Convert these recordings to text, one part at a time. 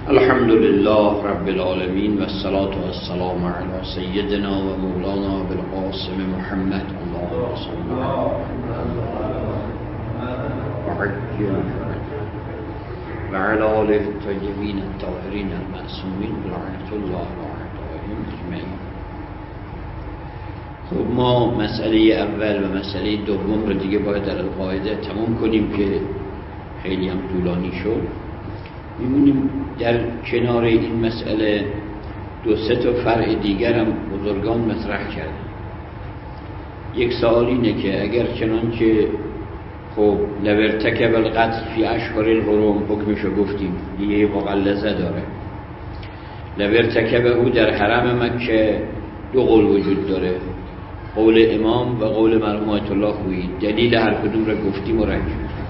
الحمد لله رب العالمين والصلاة والسلام على سيدنا ومولانا بالقاسم محمد اللهم صل وعلى آله الطيبين الطاهرين المعصومين لعنة الله عليهم أجمعين. خب ما مسئله اول و مسئله دوم رو دیگه باید در القاعده تمام کنیم که خیلی هم طولانی شد. میمونیم در کنار این مسئله دو سه تا فرع دیگر هم بزرگان مطرح کردن. یک سوال اینه که اگر چنانچه خب لورتکب القتل فی اشهر الحرم حکمشو گفتیم دیگه مغلظه داره، لورتکب او در حرم مکه دو قول وجود داره، قول امام و قول مرحوم آیت الله خویی. دلیل هر کدوم رو گفتیم و رنج.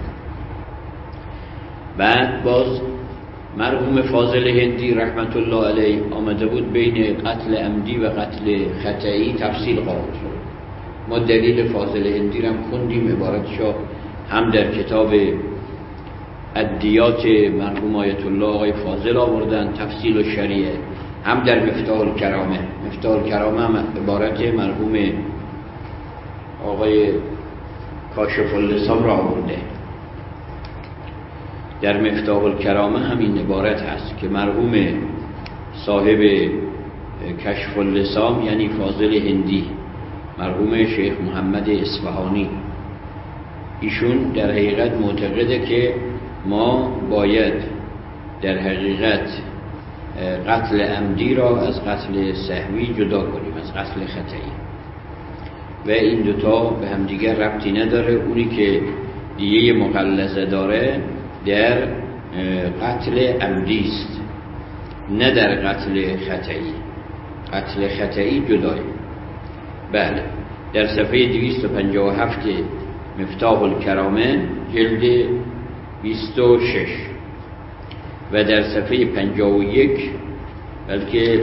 بعد باز مرحوم فاضل هندی رحمت الله علیه آمده بود بین قتل عمدی و قتل خطئی تفصیل قائل شد. ما دلیل فاضل هندی رو هم خوندیم، عبارتشو هم در کتاب الدیات مرحوم آیت الله آقای فاضل آوردن تفصیل و شریعه، هم در مفتاح الکرامه. مفتاح الکرامه هم عبارت مرحوم آقای کاشف اللسان را آورده. در مفتاح الکرامه همین عبارت هست که مرحوم صاحب کشف اللسان یعنی فاضل هندی مرحوم شیخ محمد اصفهانی، ایشون در حقیقت معتقده که ما باید در حقیقت قتل عمدی را از قتل سهوی جدا کنیم، از قتل خطئی، و این دوتا به همدیگر ربطی نداره. اونی که دیگه مغلظه داره در قتل عمدی است، نه در قتل خطئی. قتل خطئی جدای. بله، در صفحه 257 مفتاح الکرامه جلد 26 و در صفحه 51 بلکه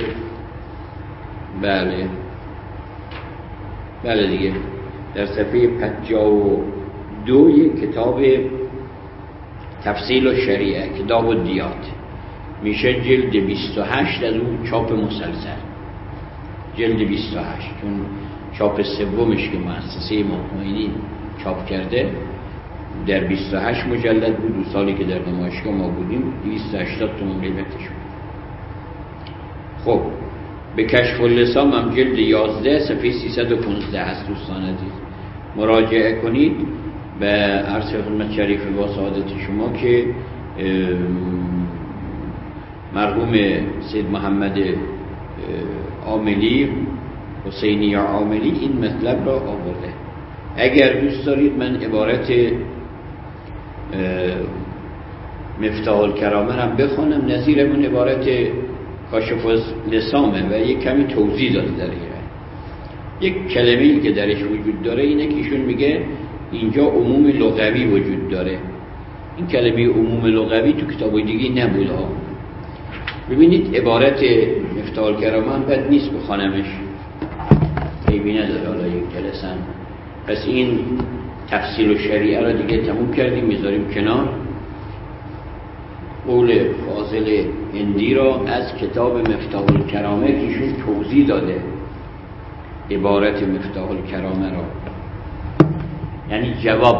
بله دیگه در صفحه 52 کتاب تفصیل و شریعه کتاب الدیات میشه جلد 28 از اون چاپ مسلسل، جلد 28، چون چاپ سومش که مؤسسه مطمئنین چاپ کرده در 28 مجلد بود. 2 سالی که در نمایشگاه ما بودیم 280 تومان قیمتش بود. خب به کشف اللسان هم جلد 11 صفحه 315 هست. دوستان عزیز مراجعه کنید. به عرض خدمت شریف با سعادت شما که مرحوم سید محمد عاملی حسینی عاملی این مطلب را آورده. اگر دوست دارید من عبارت مفتاح الکرامه هم بخونم، نظیر اون عبارت کاشف اللسامه و یک کمی توضیح داده در این. یک کلمه‌ای که درش وجود داره اینه که ایشون میگه اینجا عموم لغوی وجود داره. این کلمه عموم لغوی تو کتابای دیگه نبوده. ببینید عبارت مفتاح الکرامه هم بد نیست بخوانمش، عیبی نداره. حالا یک جلسه پس این تفصیل و شریعه را دیگه تموم کردیم، میذاریم کنار. قول فاضل هندی را از کتاب مفتاح الکرامه که ایشون توضیح داده عبارت مفتاح الکرامه را، یعنی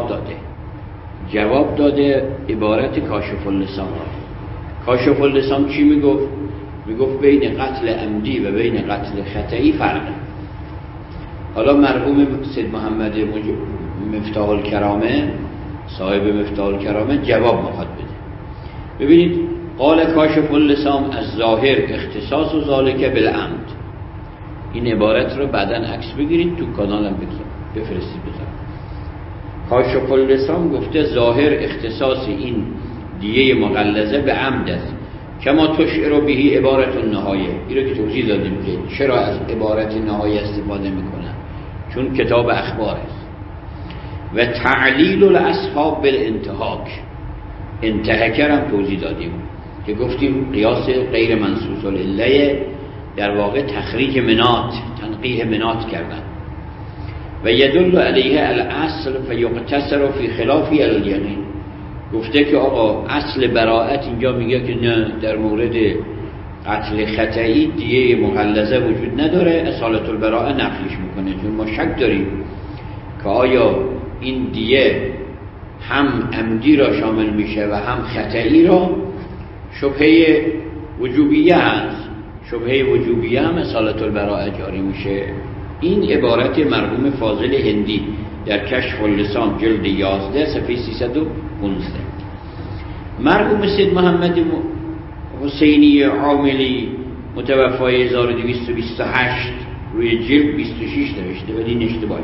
جواب داده عبارت کاشف اللسان را. کاشف اللسان چی میگفت؟ میگفت بین قتل عمدی و بین قتل خطئی فرقه. حالا مرحوم سید محمد مفتاح الکرامه صاحب مفتاح الکرامه جواب میخواد بده. ببینید قال کاشف اللسان از ظاهر اختصاص و ذالک بالعمد. این عبارت رو بعداً عکس بگیرید تو کانالم بفرستید بذارید. کاشف اللسان گفته ظاهر اختصاص این دیه مغلظه به عمد است، کما تشعر بهی عبارت النهایه. این رو که توضیح دادیم که چرا از عبارت نهایه استفاده میکنن، چون کتاب اخبار است. و تعلیل الاصحاب بالانتهاک، انتهاکر هم توضیح دادیم که گفتیم قیاس غیر منصوص العله، در واقع تخریج منات، تنقیح منات کردن. و یدل علیه الاصل فیقتصر فی خلافی الیقین، گفته که آقا اصل براءت اینجا میگه که نه، در مورد قتل خطئی دیه مغلظه وجود نداره، اصالت البراءه نفیش میکنه. چون ما شک داریم که آیا این دیه هم عمدی را شامل میشه و هم خطئی را. شبهه وجوبیه هست، شبهه وجوبیه هم اصالت البراءه جاری میشه. این عبارت مرحوم فاضل هندی در کشف اللسان جلد 11 صفحه 315. مرحوم سید محمد حسینی عاملی متوفای 1228 روی جلد 26 نوشته، ولی این اشتباهی.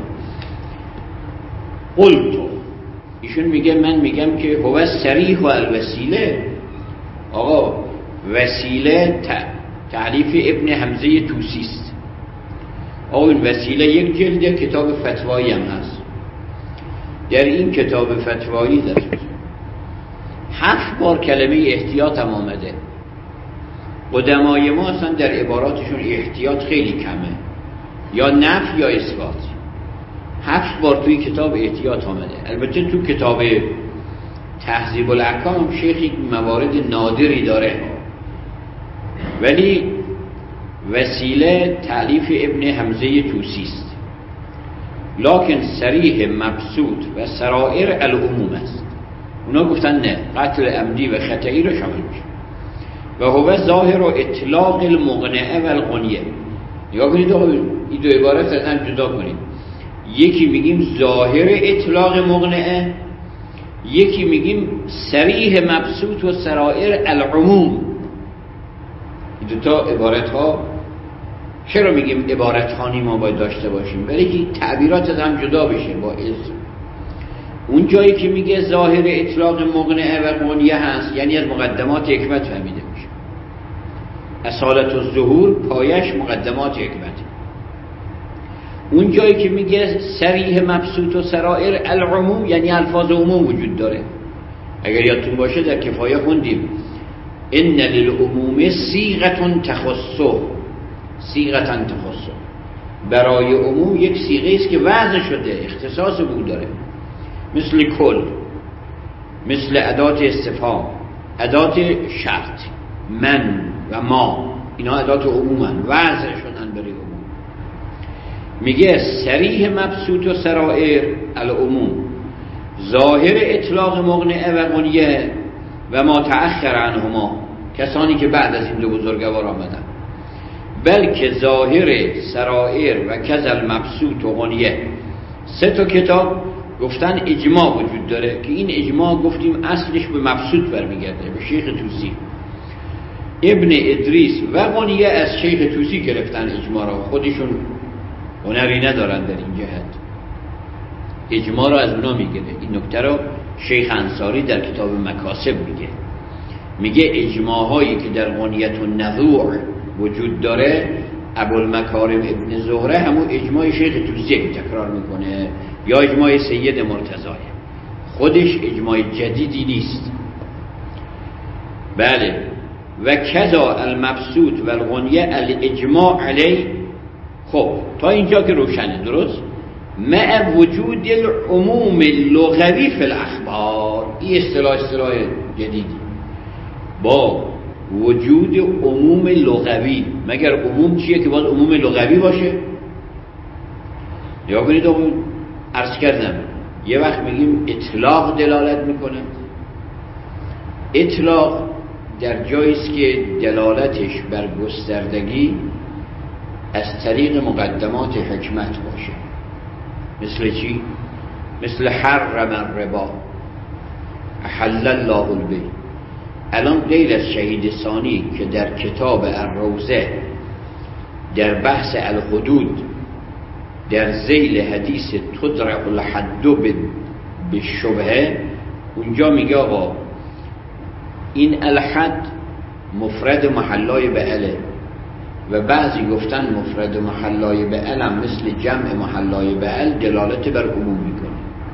قلتو، ایشون میگه من میگم که هو صریح و الوسیله. آقا وسیله تعریف ابن حمزه طوسی است. آقا این وسیله یک جلد کتاب فتوایی هم هست. در این کتاب فتوایی در 7 بار کلمه احتیاط هم آمده. قدمای ما اصلا در عباراتشون احتیاط خیلی کمه، یا نفی یا اثبات. 7 بار توی کتاب احتیاط آمده. البته تو کتاب تهذیب الاحکام شیخی موارد نادری داره، ولی وسیله تألیف ابن حمزه طوسی است. لکن صریح مبسوط و سرائر العموم است. اونا گفتن نه، قتل عمدی و خطئی رو شامل میشه. و هو ظاهر و اطلاق المغنعه و الغنیه. نگاه کنید آقا این دو عبارت از هم جدا کنید. یکی میگیم ظاهر اطلاق مغنعه، یکی میگیم صریح مبسوط و سرائر العموم. این دوتا عبارت ها چرا میگیم عبارت خانی ما باید داشته باشیم؟ برای که تعبیرات از هم جدا بشه با اسم. اون جایی که میگه ظاهر اطلاق مغنعه و غنیه هست، یعنی از مقدمات حکمت فهمیده میشه. اصالت الظهور پایش مقدمات حکمت. اون جایی که میگه صریح مبسوط و سرائر العموم، یعنی الفاظ عموم وجود داره. اگر یادتون باشه در کفایه خوندیم ان للعموم صیغه تخصه، صیغه تخصه. برای عموم یک صیغه است که وضع شده، اختصاص بود داره. مثل کل، مثل ادات استفهام، ادات شرط، من و ما، اینا ادات عمومن، وضع شدن برای عموم. میگه صریح مبسوط و سرائر العموم، ظاهر اطلاق مغنعه و غنیه و ما تأخر عنهما، کسانی که بعد از این دو بزرگوار آمدن. بلکه ظاهر سرائر و کذل مبسوط و غنیه. 3 تا کتاب گفتن اجماع وجود داره که این اجماع گفتیم اصلش به مبسوط برمیگرده، به شیخ طوسی. ابن ادریس و غنیه از شیخ طوسی گرفتن اجماع را، خودشون هنری ندارن در این جهت، اجماع را از اونا میگیره. این نکته رو شیخ انصاری در کتاب مکاسب میگه اجماع هایی که در غنیت و نذور وجود داره، ابوالمکارم ابن زهره همون اجماع شیخ طوسی که تکرار میکنه، یا اجماع سید مرتضی، خودش اجماع جدیدی نیست. بله. و کذا المبسوط و الغنیه الاجماع علی. خب تا اینجا که روشنه، درست؟ مع وجود العموم اللغوی فی الاخبار. این اصطلاح جدیدی، با وجود عموم لغوی. مگر عموم چیه که باید عموم لغوی باشه؟ یا کنید عرض کردم یه وقت میگیم اطلاق دلالت میکنه. اطلاق در جاییست که دلالتش بر گستردگی از طریق مقدمات حکمت باشه. مثل چی؟ مثل حرم الربا، احل الله البیع. الان غیر از شهید ثانی که در کتاب الروضه در بحث الحدود در ذیل حدیث تدرع الحد بالشبهه اونجا میگه آقا این الحد مفرد محلای بعله، و بعضی گفتن مفرد محلای بعل هم مثل جمع محلای بعل دلالت بر عموم میکنه.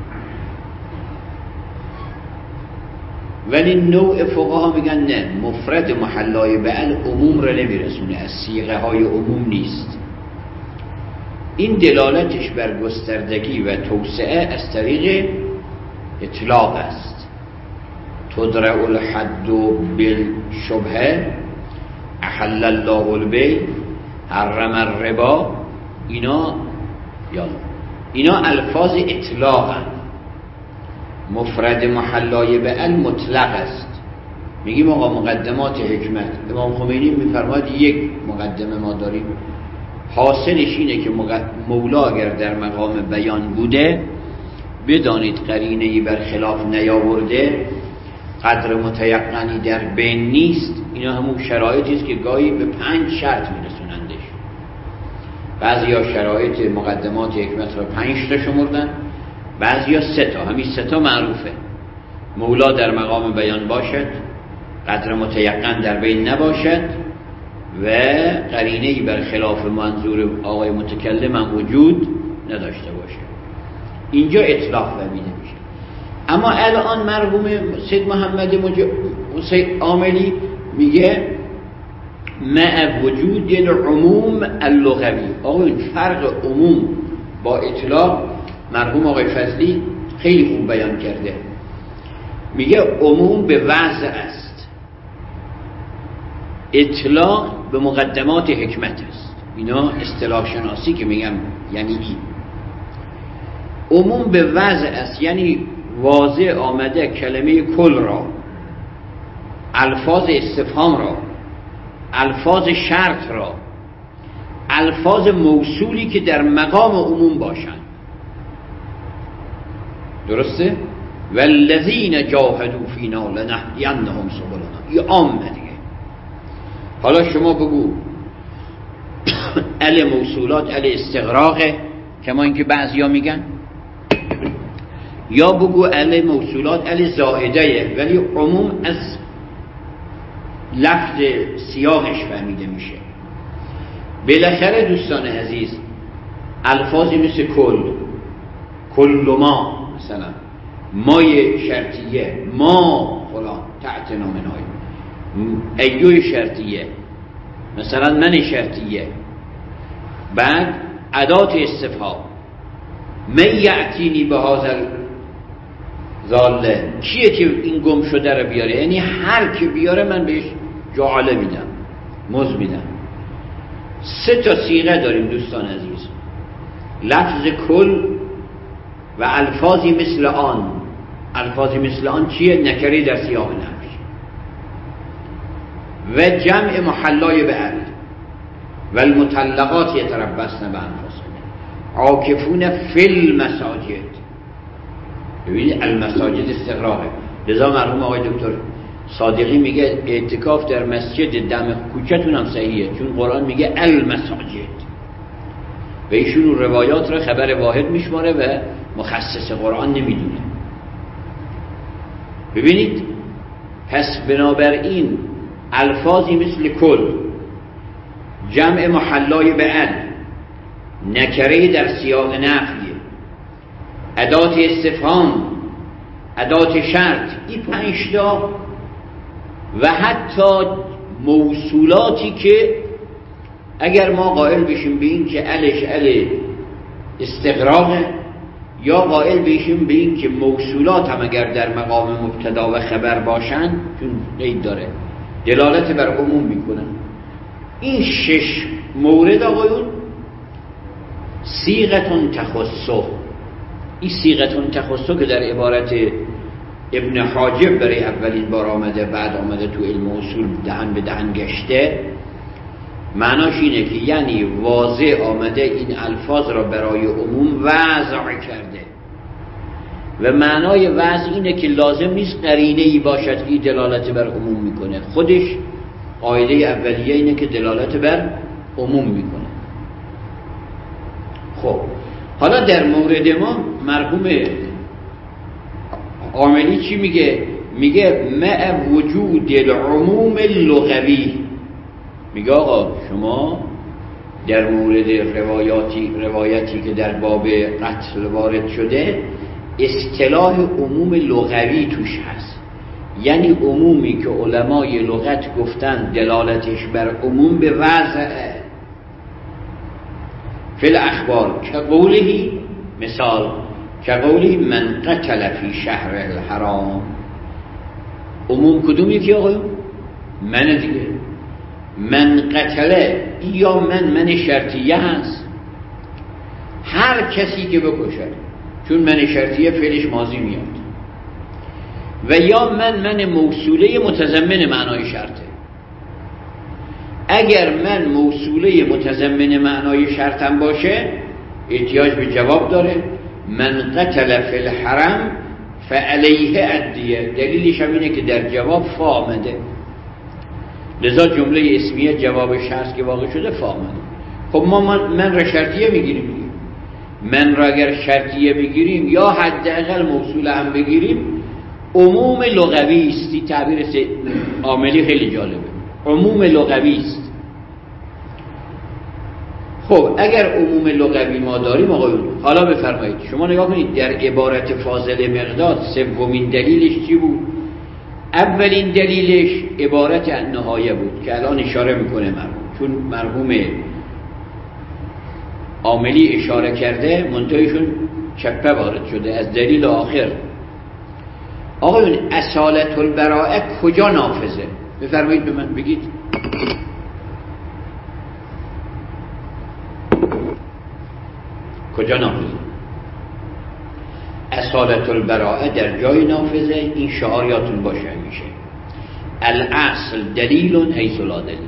ولی نوع فقها میگن نه، مفرد محلای بعل عموم را نمیرسونه، از صیغه های عموم نیست. این دلالتش بر گستردگی و توسعه از طریق اطلاق است. تدرع الحد بالشبهه، احل الله البیع، حرم الربا. اینا الفاظ اطلاق هست. مفرد محلای به مطلق است. میگیم آقا مقدمات حکمت، امام خمینی میفرماید یک مقدمه ما داریم، حاصلش اینه که مولا اگر در مقام بیان بوده بدانید قرینه‌ای بر خلاف نیاورده، قدر متیقنی در بین نیست. اینا همون شرایطی است که گاهی به 5 شرط میرسونندش. بعضیا شرایط مقدمات حکمت را 5 تا شمردن، بعضیا 3 تا. همین 3 تا معروفه: مولا در مقام بیان باشد، قدر متیقن در بین نباشد و قرینه‌ای بر خلاف منظور آقای متکلم هم وجود نداشته باشه. اینجا اطلاق فهمیده میشه. اما الان مرحوم سید محمد حسین عاملی میگه مع وجود العموم اللغوی. آقا این فرق عموم با اطلاق مرحوم آقای فضلی خیلی خوب بیان کرده. میگه عموم به وضع است، اطلاق به مقدمات حکمت است. اینا اصطلاح شناسی که میگم یعنی این. عموم به وضع است یعنی واضح آمده کلمه کل را، الفاظ استفهام را، الفاظ شرط را، الفاظ موصولی که در مقام عموم باشند. درسته؟ والذین جاهدوا فینا لنهدینهم سبلنا. یه عامه دیگه. حالا شما بگو ال موصولات ال استغراقه کما اینکه بعضیا میگن، یا بگو ال موصولات ال زائده، ولی عموم از لفظ سیاقش فهمیده میشه. بالاخره دوستان عزیز الفاظی مثل کل ما، مثلا مای شرطیه، ما فلان تحت نامنای، ایوی شرطیه، مثلا من شرطیه، بعد ادات استفهام، من یعتینی به هذا ضاله، کیه که این گم شده رو بیاره؟ یعنی هر کی بیاره من بهش جعاله میدم، مزد میدم. 3 تا صیغه داریم دوستان عزیز: لفظ کل و الفاظی مثل آن. الفاظی مثل آن چیه؟ نکره در سیاق نفی و جمع محلای به ال و المطلقات یتربصن بانفسهن عاکفون فی المساجد. ببینید المساجد استقراقه. لذا مرحوم آقای دکتر صادقی میگه اعتکاف در مسجد دم کوچه‌تون هم صحیحه، چون قرآن میگه المساجد و ایشون روایات را خبر واحد میشماره و مخصص قرآن نمیدونه. ببینید پس بنابراین الفاظی مثل کل، جمع محلای به ال، نکره در سیاق نفی، ادات استفهام، ادات شرط، این 5 تا و حتی موصولاتی که اگر ما قائل بشیم به این که الش ال استغراقه، یا قائل بشیم به این که موصولات هم اگر در مقام مبتدا و خبر باشن، چون قید داره، دلالت بر عموم میکنن. این 6 مورد آقایون صیغتون تخصص. این صیغتون تخصص که در عبارت ابن حاجب برای اولین بار آمده، بعد آمده تو علم اصول دهن به دهن گشته، معناش اینه که یعنی واضح آمده این الفاظ را برای عموم وضع کرده و معنای وضع اینه که لازم نیست قرینه‌ای باشد که دلالت بر عموم میکنه، خودش قاعده اولیه اینه که دلالت بر عموم میکنه. خب حالا در مورد ما مرحوم عاملی چی میگه؟ میگه مع وجود العموم اللغوی. میگه آقا شما در مورد روایتی که در باب قتل وارد شده اصطلاح عموم لغوی توش هست، یعنی عمومی که علمای لغت گفتن دلالتش بر عموم به وضع فی الاخبار که قوله، مثال که قوله من قتل فی شهر الحرام، عموم کدوم یکی آقایون؟ من دیگه. من قتله یا من شرطیه هست، هر کسی که بکشد، چون من شرطیه فعلش ماضی میاد، و یا من موصوله متضمن معنای شرطه. اگر من موصوله متضمن معنای شرطم باشه احتیاج به جواب داره. من قتل فی الحرم فعلیه الدیه، دلیلش هم اینه که در جواب فا آمده، لذا جمله اسمیه جواب شرط که واقع شده فا آمده. خب ما من را شرطیه میگیریم، من را اگر شرطیه بگیریم یا حداقل موصول هم بگیریم عموم لغوی است. این تعبیر عاملی خیلی جالبه، عموم لغوی است. خب اگر عموم لغوی ما داریم آقایون، حالا بفرمایید شما نگاه کنید در عبارت فاضل مقداد سومین دلیلش چی بود؟ اولین دلیلش عبارت النهایه بود که الان اشاره میکنه مرحوم، چون مرحوم عاملی اشاره کرده منتهیشون چپه وارد شده از دلیل آخر. آقایون اصالت البراءه کجا نافذه؟ بفرمایید به من بگید. کجا نافذه؟ اصالت البراءه در جای نافذه. این شعار یادتون باشه میشه الاصل دلیل حیث لا دلیل.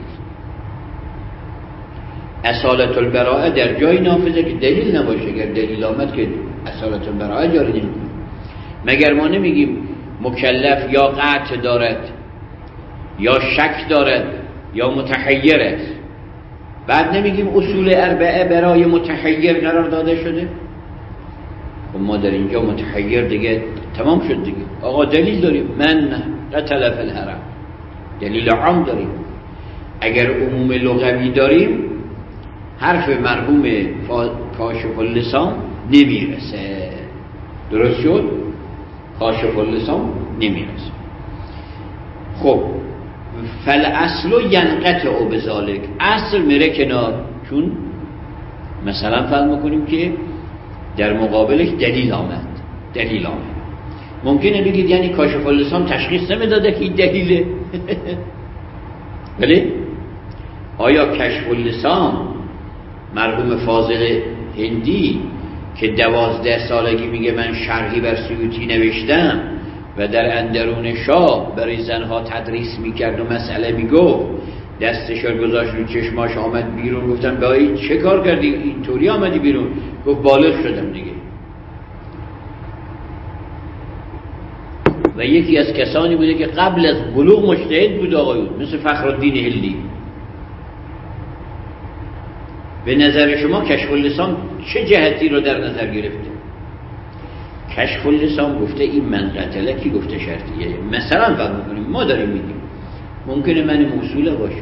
اصالت البراءه در جای نافذه که دلیل نباشه. اگر دلیل آمد که اصالت البراءه جاری نمی‌کنه. مگر ما نمیگیم مکلف یا قطع دارد یا شک دارد یا متحیر است، بعد نمیگیم اصول اربعه برای متحیر قرار داده شده؟ و ما در اینجا متحیر دیگه تمام شد دیگه. آقا دلیل داریم، من قتل فی الحرم، دلیل عام داریم. اگر عموم لغوی داریم حرف مرحوم کاشف اللسان نمیرسه. درست شد؟ کاشف اللسان نمیرسه. خب فالاصل ینقطع بذالک، اصل میره کنار، چون مثلا فرض میکنیم که در مقابلش دلیل آمد. ممکنه بگید یعنی کاشف اللسان تشخیص نمیداده که این دلیله. ولی آیا کشف اللسان مرحوم فاضل هندی که 12 سالگی میگه من شرحی بر سیوطی نوشتم و در اندرون شاه برای زنها تدریس میکرد و مسئله میگفت، دستش رو گذاشت رو چشماش آمد بیرون، گفتم بایی چه کار کردی اینطوری آمدی بیرون؟ گفت بالغ شدم دیگه. و یکی از کسانی بوده که قبل از بلوغ مجتهد بود آقایون، مثل فخرالدین هلی. به نظر شما کشف اللسان چه جهتی رو در نظر گرفته؟ کشف اللسان گفته این من قتله، کی گفته شرطیه؟ مثلا فرض می‌کنیم ما داریم میگیم ممکنه من موصوله باشه،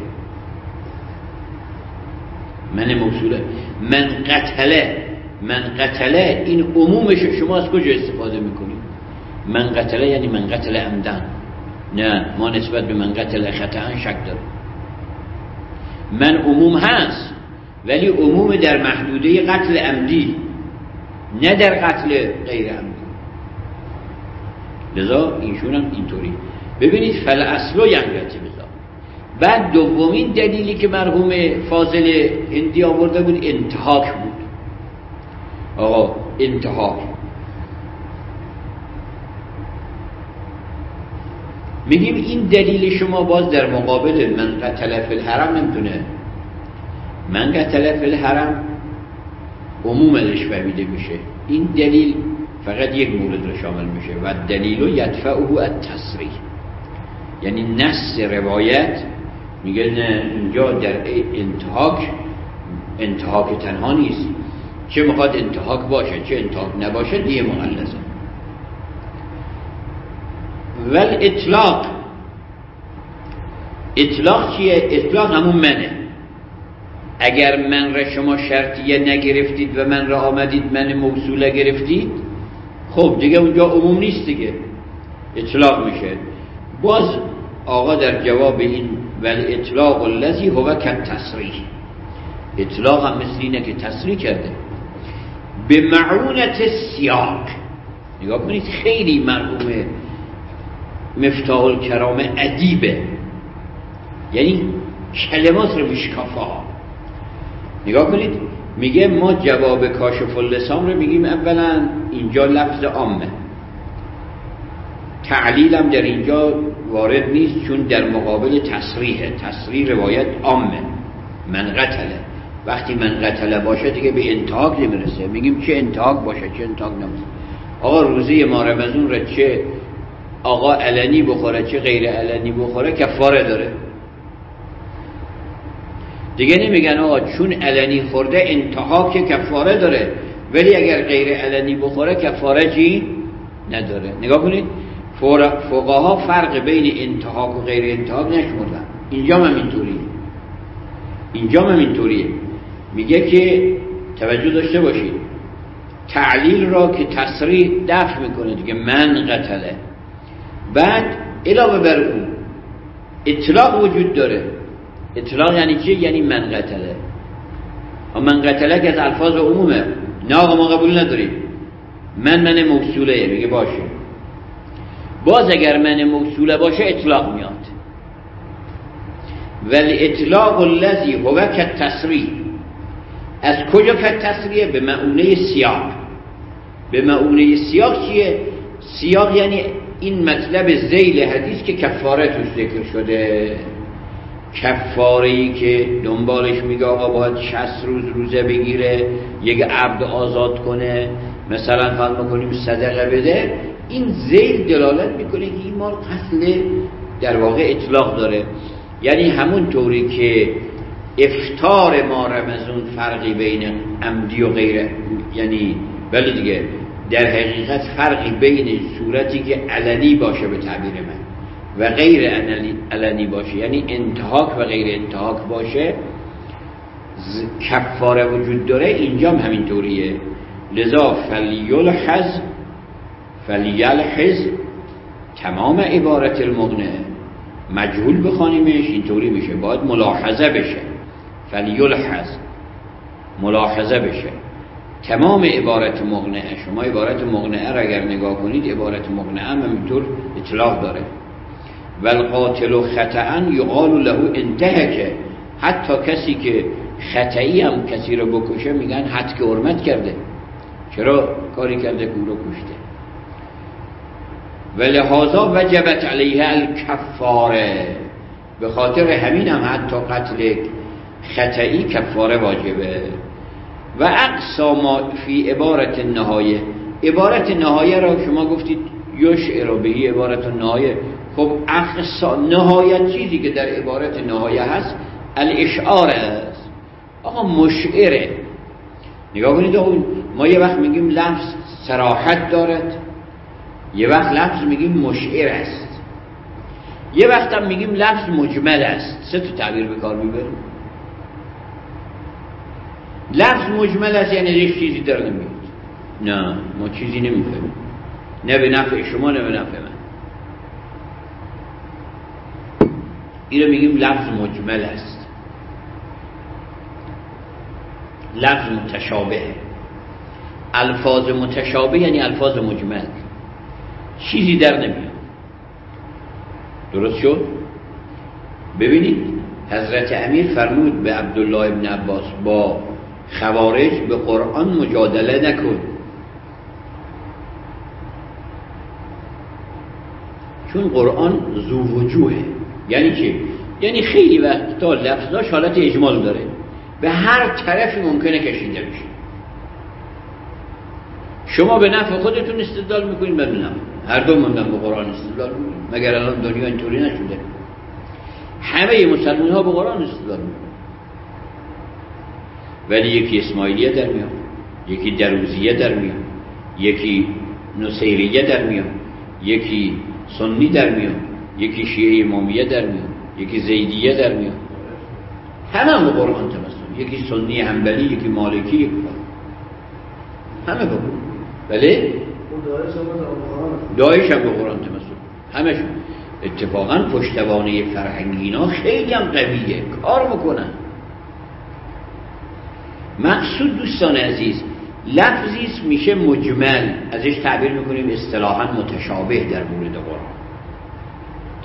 من قتله این عمومش شما از کجا استفاده میکنید؟ من قتله یعنی من قتل عمدن. نه، ما نسبت به من قتل خطأ شک داریم. من عموم هست ولی عموم در محدوده قتل عمدی، نه در قتل غیر عمدی. لذا اینشون هم اینطوری. ببینید فالاصل ینقطع بذالک. بعد دومین دلیلی که مرحوم فاضل هندی آورده بود انتهاک بود. آقا انتهاک، میگیم این دلیل شما باز در مقابل من قتل فی الحرم نمیتونه. من قتل فی الحرم عموم ازش فهمیده میشه، این دلیل فقط یک مورد رو شامل میشه. و دلیل یدفعه التصریح، یعنی نص روایت میگه نه اینجا در انتهاک تنها نیست، چه میخواد انتهاک باشه چه انتهاک نباشه دیگه مغلظه. ول اطلاق چیه؟ اطلاق همون منه. اگر من را شما شرطیه نگرفتید و من را آمدید من موصوله گرفتید، خب دیگه اونجا عموم نیست دیگه، اطلاق میشه. باز آقا در جواب این ول اطلاق الذی هو کالتصریح، اطلاق هم مثل اینه که تصریح کرده به معونت سیاق. نگاه کنید خیلی مرحوم مفتاح الکرام ادیبه، یعنی کلمات رو میشکافه. نگاه کنید میگه ما جواب کاشف اللسان رو میگیم اولا اینجا لفظ عامه، تعلیل هم در اینجا وارد نیست چون در مقابل تصریحه، تصریح روایت عامه. من قتله، وقتی من قتله باشه دیگه به انتهاک نمیرسه، میگیم چه انتهاک باشه چه انتهاک نمیرسه. آقا روزه ماه رمضان را چه آقا علنی بخوره چه غیر علنی بخوره کفاره داره دیگه. نمیگن آقا چون علنی خورده انتهاک کفاره داره، ولی اگر غیر علنی بخوره کفاره چی نداره. نگاه کنید فقها فرق بین انتهاک و غیر انتهاک نشمردن. اینجا هم اینطوریه. میگه که توجه داشته باشید تعلیل را که تصریح دفع میکنه دیگه، من قتله. بعد علاوه بر اون اطلاق وجود داره. اطلاق یعنی چی؟ یعنی من قتله. من قتله که از الفاظ عمومه، نه آقا ما قبول نداریم، من موصوله، میگه باشه. باز اگر من موصوله باشه اطلاق میاد، ولی اطلاق الذی هو کالتصریح. از کجا کالتصریح؟ به معنی سیاق. به معنی سیاق چیه؟ سیاق یعنی این مطلب ذیل حدیث که کفاره توش ذکر شده، کفاره‌ای که دنبالش میگه آقا باید 60 روز روزه بگیره، یک عبد آزاد کنه، مثلا فرض کنیم صدقه بده. این ذیل دلالت میکنه که این مال قتل در واقع اطلاق داره. یعنی همون طوری که افطار ما رمضان فرقی بین عمدی و غیر، یعنی بله دیگه در حقیقت فرقی بین صورتی که علنی باشه به تعبیر من و غیر علنی باشه، یعنی انتهاک و غیر انتهاک باشه، کفاره وجود داره. اینجا هم همین طوریه. لذا فلیلحظ تمام عبارت المغنی مجهول بخوانیمش اینطوری میشه، باید ملاحظه بشه. فلیلحظ ملاحظه بشه تمام عبارت مغنی. شما عبارت مغنی را اگر نگاه کنید، عبارت مغنی هم اینطور اطلاق داره. والقاتل خطأ یقال له انتهک. حتی کسی که خطئی هم کسی رو بکشه میگن حد که حرمت کرده، چرا کاری کرده که او رو کشته. ولهذا وجبت علیه الکفاره. به خاطر همین هم حتی قتل خطئی کفاره واجبه. و اقصا ما فی عبارت النهایه. عبارت نهایه را شما گفتید یشعر بهی عبارت النهایه. خب اقصا نهایت چیزی که در عبارت نهایه هست الاشعار است. آقا مشعره. نگاه کنید ما یه وقت میگیم لفظ صراحت دارد، یه وقت لفظ میگیم مشعر است، یه وقت هم میگیم لفظ مجمل است. سه تا تعبیر به کار میبریم. لفظ مجمل است یعنی هیچ چیزی در نمیاد. نه ما چیزی نمیفهمیم، نه به نفع شما نه به نفع من. این رو میگیم لفظ مجمل است. لفظ متشابه. الفاظ متشابه یعنی الفاظ مجمل، چیزی در نمیاد. درست شد؟ ببینید حضرت امیر فرمود به عبدالله ابن عباس با خوارج به قرآن مجادله نکن، چون قرآن ذو وجوهه. یعنی چی؟ یعنی خیلی وقت تا لفظاش حالت اجمال داره، به هر طرفی ممکنه کشیده بشه. شما به نفع خودتون استدلال میکنید، من به نفع هر دو مندن به قرآن استدلال میکنید. مگر الان دنیا اینطوری نشده؟ همه مسلمان ها به قرآن استدلال میکنند، ولی یکی اسماعیلیه در میاد، یکی دروزیه در میاد، یکی نصیریه در میاد، یکی سنی در میاد، یکی شیعه امامیه در میاد، یکی زیدیه در میاد. همه به قرآن تمسک، یکی سنی حنبلی، یکی مالکی، یکی همه به قرآن. بله داعش هم به قرآن تمسک، همشون. اتفاقا پشتوانه فرهنگی اینا خیلی هم قویه، کار میکنن. مقصود دوستان عزیز لفظی میشه مجمل، ازش تعبیر میکنیم اصطلاحا متشابه در مورد قرآن.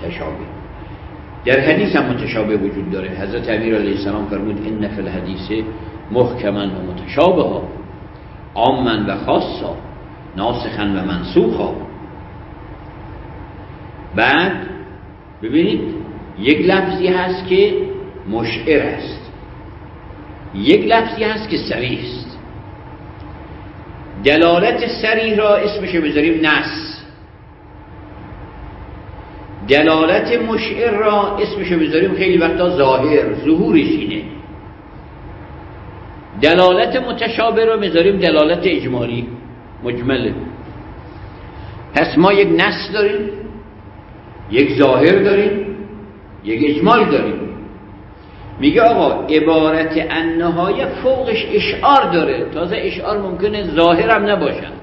متشابه. در حدیث هم متشابه وجود داره. حضرت امیر علیه السلام فرمود ان فی الحدیث محکما و متشابها، عاما و خاصا، ناسخا و منسوخا. بعد ببینید یک لفظی هست که مشعر است، یک لفظی هست که صریح است. دلالت صریح را اسمش بذاریم نص، دلالت مشعر را اسمش بذاریم خیلی وقتا ظاهر، ظهورش اینه. دلالت متشابه را بذاریم دلالت اجمالی، مجمله. پس ما یک نص داریم، یک ظاهر داریم، یک اجمال داریم. میگه آقا عبارت النهایه فوقش اشعار داره، تازه اشعار ممکنه ظاهر هم نباشد،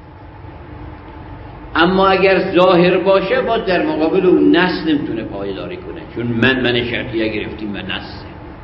اما اگر ظاهر باشه باز در مقابل اون نص نمیتونه پایداری کنه، چون من شرطیه گرفتیم و نص.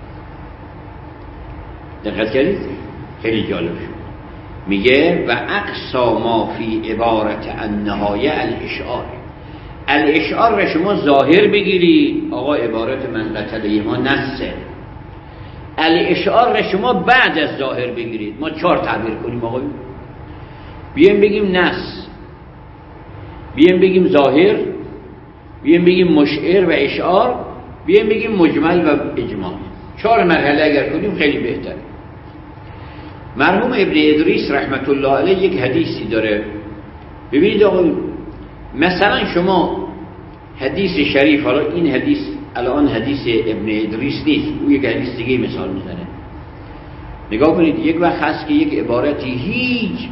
دقت کردید؟ خیلی جالب شد. میگه و اقصا ما فی عبارت النهایه الاشعار. الاشعار را شما ظاهر بگیرید، آقا عبارت من قتله ما نصه. الاشعار را شما بعد از ظاهر بگیرید، ما 4 تعبیر کنیم آقا، بیایم بگیم نص، بیایم بگیم ظاهر، بیایم بگیم مشعر و اشعار، بیایم بگیم مجمل و اجمال. 4 مرحله اگر کنیم خیلی بهتره. مرحوم ابن ادریس رحمت الله علیه یک حدیثی داره. ببینید آقا مثلا شما حدیث شریف، حالا این حدیث الان حدیث ابن ادریس نیست، او یک حدیث دیگه مثال میزنه. نگاه کنید، یک وقت هست که یک عبارتی هیچ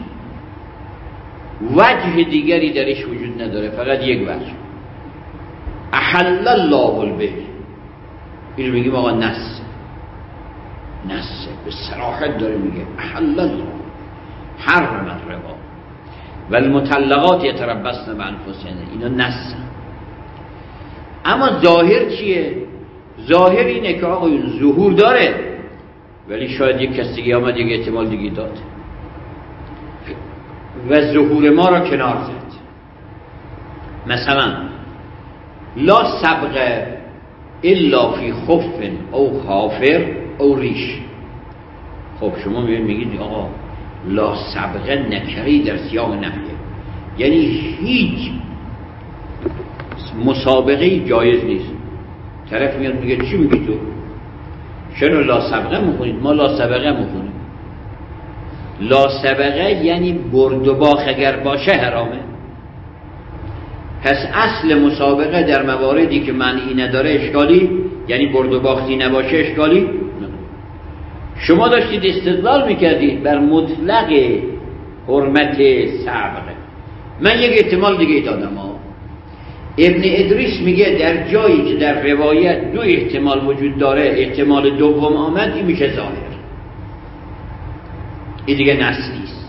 وجه دیگری درش وجود نداره، فقط یک وجه، احل الله البیع، این رو میگیم آقا نص به صراحت داره میگه احل الله حرم الربا و المطلقات یتربصن بانفسهن، اینا نص. اما ظاهر چیه؟ ظاهر اینه که آقا این ظهور داره، ولی شاید یک کس دیگه آمد یک احتمال دیگه داد و ظهور ما را کنار زد. مثلا لا سبق الا فی خف او خافر او ریش. خب شما میگید آقا لا سبقه نکری در سیاق نفیه، یعنی هیچ مسابقه جایز نیست. طرف میاد میگه چی میگی تو؟ چرا لا سبقه میخونید؟ ما لا سبقه میخونیم. لا سبقه یعنی برد و باخت اگر باشه حرامه. پس اصل مسابقه در مواردی که معنی نداره اشکالی، یعنی برد و باختی نباشه اشکالی. شما داشتید استدلال میکردید بر مطلق حرمت سبقه. من یک احتمال دیگه دادم ابن ادریس میگه در جایی که در روایت 2 احتمال وجود داره، احتمال دوم آمد، این میشه ظاهر، این دیگه نص نیست.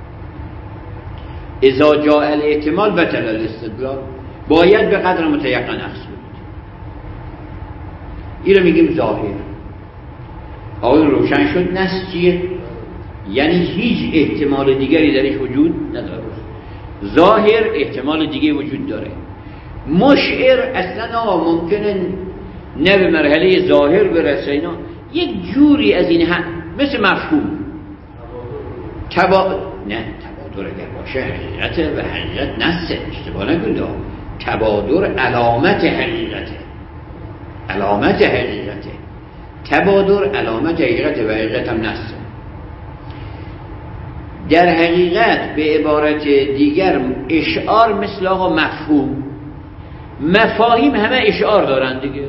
اذا جاء الاحتمال بطل الاستدلال، باید به قدر متیقن اخذ بود. این رو میگیم ظاهر. آقای روشن شد نص چیه؟ یعنی هیچ احتمال دیگری درش وجود نداره. ظاهر احتمال دیگه وجود داره. مشعر اصلا ممکنه نه به مرحله ظاهر برسه، اینا یک جوری از این مثل مفهوم نه تبادر اگر باشه حقیقته و حقیقت نصه، اشتباه نکنید. تبادر علامت حقیقته، علامت حقیقته، تبادر علامت حقیقته و حقیقت هم نصه. در حقیقت به عبارت دیگر اشعار مثل آقا مفهوم، مفاهیم همه اشعار دارن دیگه،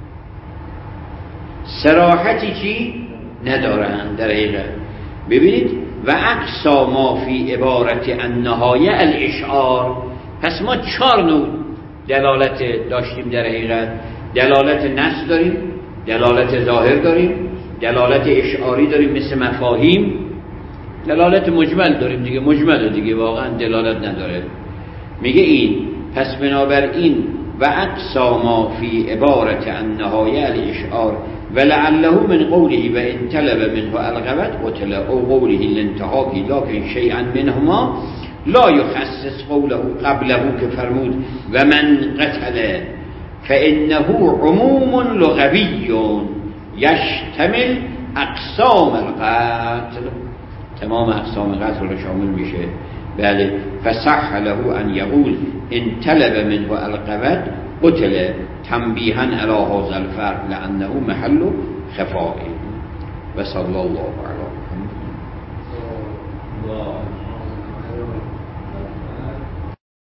صراحتی چی ندارن در حقیقت. ببینید و اقصا ما فی عبارت النهایه الاشعار. پس ما 4 نوع دلالت داشتیم در حقیقت. دلالت نص داریم، دلالت ظاهر داریم، دلالت اشعاری داریم مثل مفاهیم، دلالت مجمل داریم دیگه. مجمل دیگه واقعا دلالت نداره. میگه این پس بنابراین و اقصا ما فی عبارت النهایه الاشعار ولعله من قوله و ان طلب منه الغبت قتل او قوله الانتهاکی لکن شیئا منهما لا یخصص قوله قبله که فرمود و من قتل فإنه عموم لغوی یشتمل اقسام القتل، تمام اقسام قتل رو شامل میشه. بله. فصح له ان یقول ان طلب منه القبض قتل تنبیها علی هذا الفرق لانه محل خفاء. و صلی الله علی محمد.